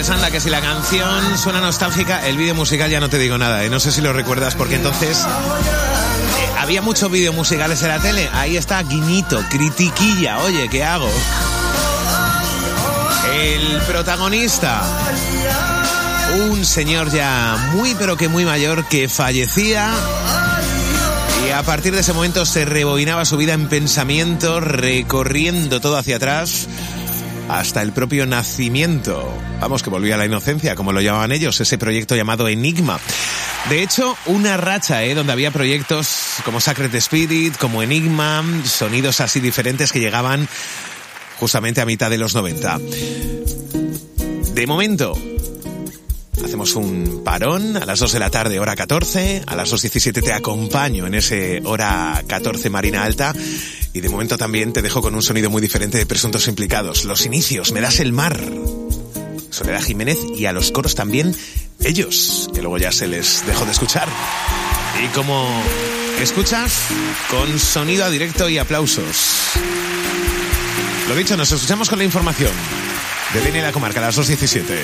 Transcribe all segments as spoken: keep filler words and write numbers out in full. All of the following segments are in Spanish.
anda, que si la canción suena nostálgica, el vídeo musical ya no te digo nada, ¿eh? No sé si lo recuerdas porque entonces eh, había muchos vídeos musicales en la tele. Ahí está, guiñito, critiquilla, oye, ¿qué hago? El protagonista, un señor ya muy pero que muy mayor que fallecía y a partir de ese momento se rebobinaba su vida en pensamiento, recorriendo todo hacia atrás hasta el propio nacimiento. Vamos, que volvía a la inocencia, como lo llamaban ellos, ese proyecto llamado Enigma. De hecho, una racha, ¿eh? Donde había proyectos como Sacred Spirit, como Enigma, sonidos así diferentes que llegaban justamente a mitad de los noventa. De momento, hacemos un parón a las dos de la tarde, hora catorce. A las dos diecisiete te acompaño en ese hora catorce Marina Alta. Y de momento también te dejo con un sonido muy diferente de Presuntos Implicados. Los inicios, Me das el mar. Soledad Jiménez y a los coros también ellos, que luego ya se les dejó de escuchar. Y como escuchas, con sonido a directo y aplausos. Lo dicho, nos escuchamos con la información de L N La Comarca a las dos diecisiete.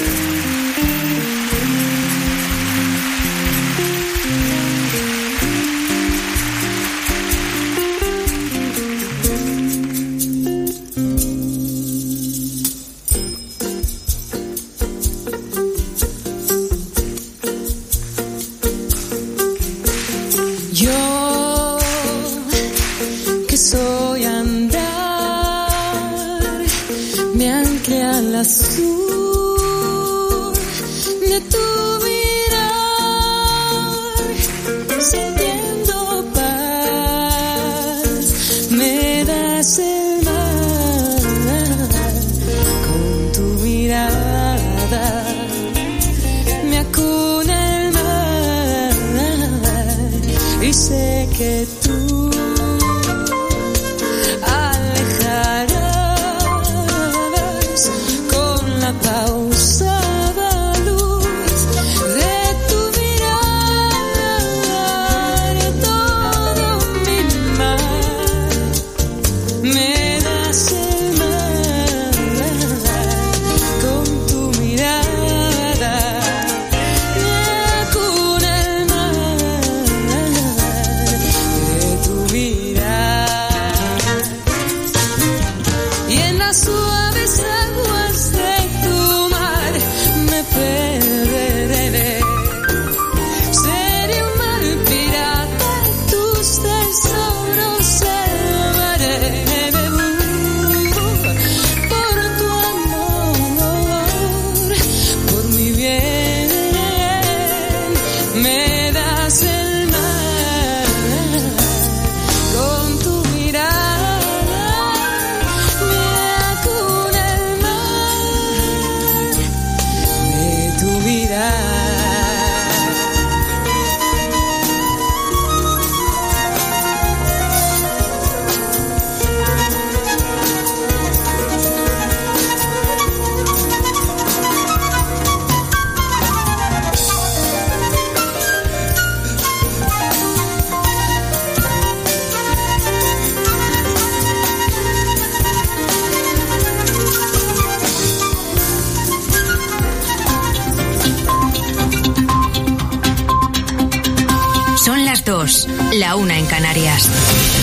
La una en Canarias.